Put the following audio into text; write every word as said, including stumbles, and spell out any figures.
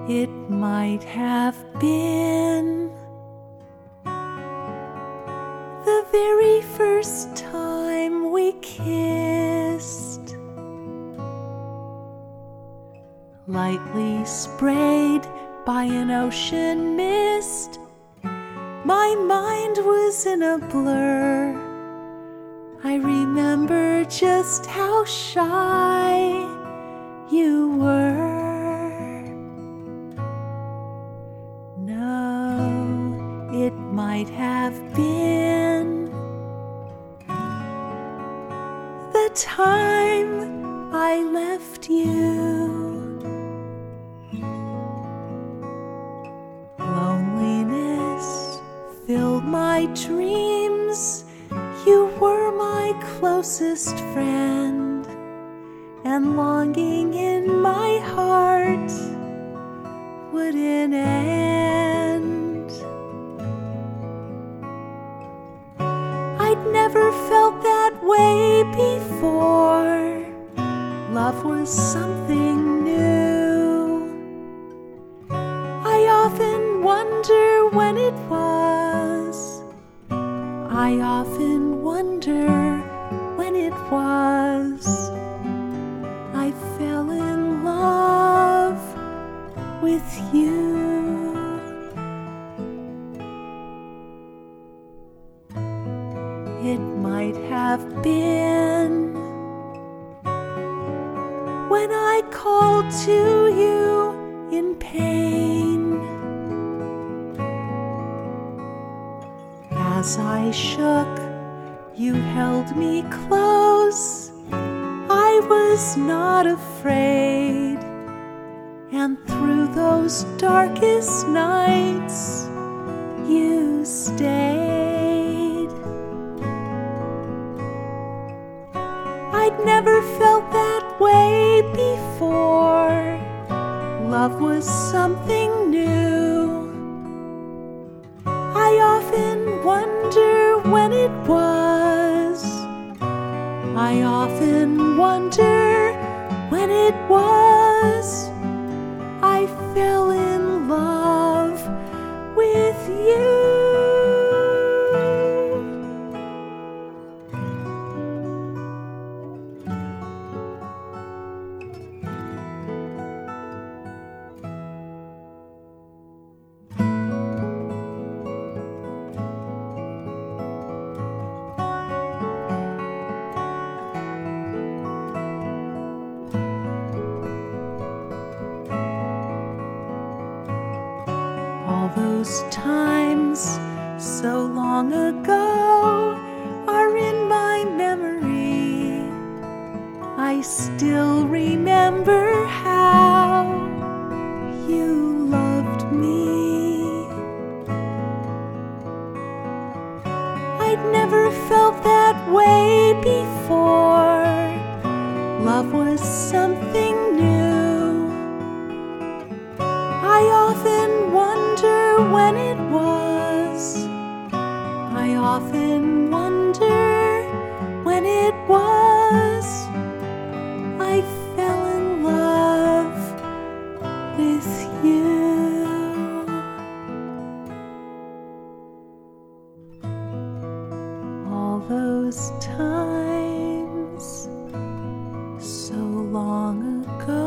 It might have been the very first time we kissed, lightly sprayed by an ocean mist. My mind was in a blur. I remember just how shy you were. No, it might have been the time I left you. Loneliness filled my dreams. You were my closest friend, and longing in my heart wouldn't end. I'd never felt that way before. Love was something new. I often wonder when it was. I often wonder when it was. I fell in love with you. It might have been when I called to you in pain, as I shook, you held me close. I was not afraid, and through those darkest nights, you stayed. I'd never felt that way before. Love was something new. I often wonder when it was. I often wonder when it was. I fell in love with you. All those times so long ago are in my memory. I still remember how you loved me. I'd never felt that way before. Love was something new. I often wonder when it was. I often wonder when it was. I fell in love with you. All those times so long ago